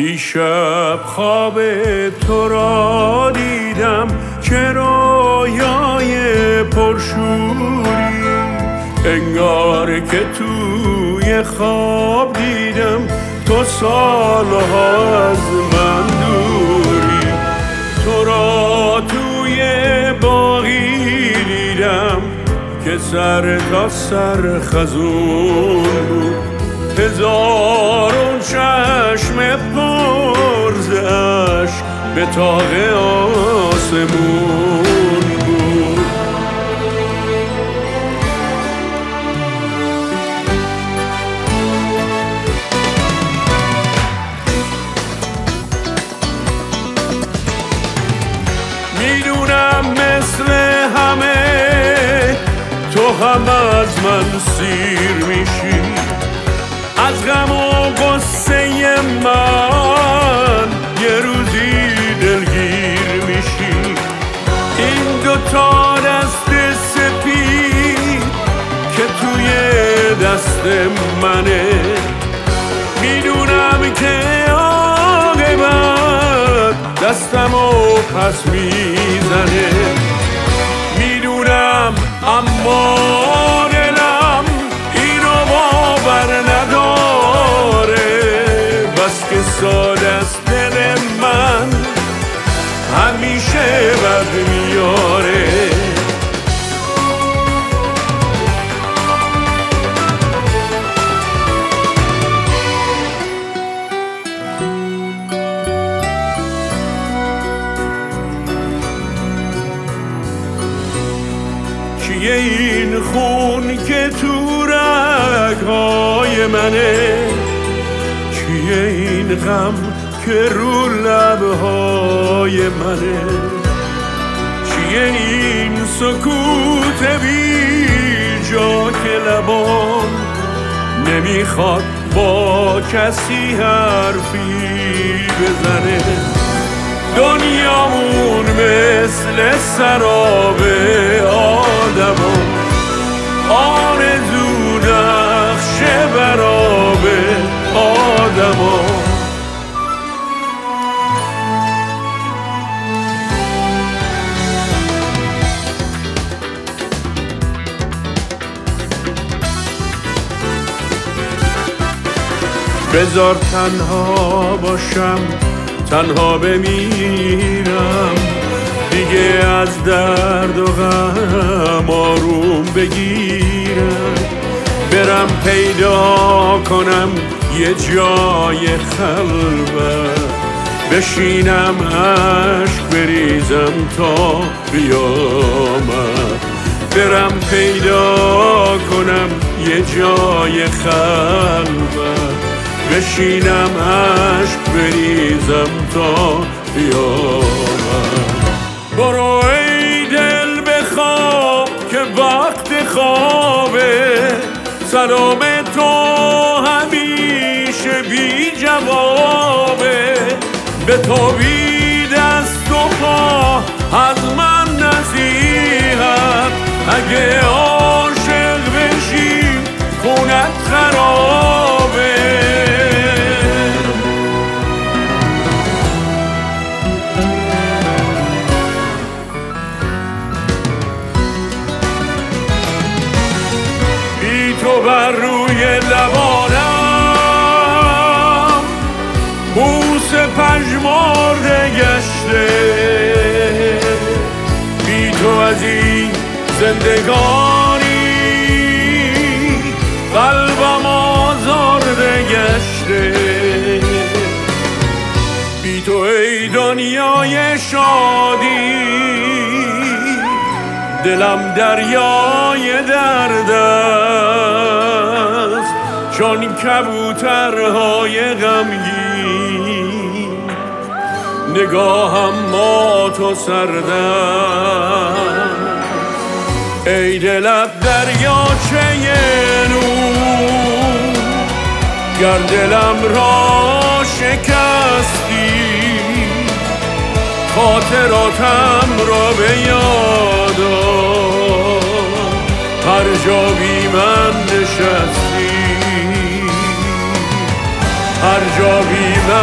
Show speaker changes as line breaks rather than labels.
دیشب خواب تو را دیدم که رویای پرشوری، انگار که توی خواب دیدم تو سالها از من دوری. تو را توی باغی دیدم که سر تا سر خزون بود، هزارون چشم پر ز اشک به طاق آسمون بود. میدونم مثل همه تو هم از من سیر میشی، از غم و غصه من یه روزی دلگیر میشی. این دوتا دست سپید که توی دست منه، میدونم که عاقبت دستمو پس میزنه. میدونم اما دلم اینو باور نداره، بس که ساده است دل من همیشه بد میاره. چیه این خون که تو رگ‌های منه، چیه این غم که رو لب‌های منه، چیه این سکوت بی جا که لبام نمیخواد با کسی حرفی بزنه. دنیامون مثل سراب آدما، آرزو نقشه براب آدما. بذار تنها باشم، تنها بمیرم، دیگه از درد و غم آروم بگیرم. برم پیدا کنم یه جای خلوت، بشینم عشق بریزم تا قیامت. برم پیدا کنم یه جای خلوت، بشینم عشق بریزم تا قیامت. برو ای دل بخواب که وقت خوابه، سلام تو همیشه بی جوابه. به تو بی دست و پا از من نصیحت، اگه عاشق بشی خونت خرابه. تو بر روی لبانم بوس پژمرده گشته، بی تو از این زندگانی قلبم آزرده گشته. بی تو ای دنیای شادی دلم دریای درد است، چون کبوترهای غمگین نگاهم مات و سرد است. ای دلت دریاچه نور، گر دلم را شکستی خاطراتم را به یاد آر. هر جا بی من نشستی، هر جا بی من